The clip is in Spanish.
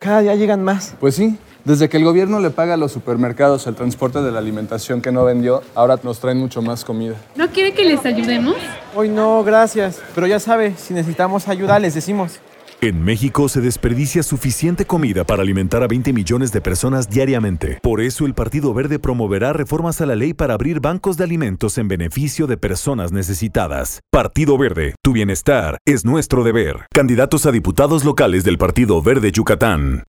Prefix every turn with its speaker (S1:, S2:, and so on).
S1: Cada día llegan más.
S2: Pues sí, desde que el gobierno le paga a los supermercados el transporte de la alimentación que no vendió, ahora nos traen mucho más comida.
S3: ¿No quiere que les ayudemos?
S1: Hoy no, gracias. Pero ya sabe, si necesitamos ayuda, les decimos.
S4: En México se desperdicia suficiente comida para alimentar a 20 millones de personas diariamente. Por eso el Partido Verde promoverá reformas a la ley para abrir bancos de alimentos en beneficio de personas necesitadas. Partido Verde, tu bienestar es nuestro deber. Candidatos a diputados locales del Partido Verde Yucatán.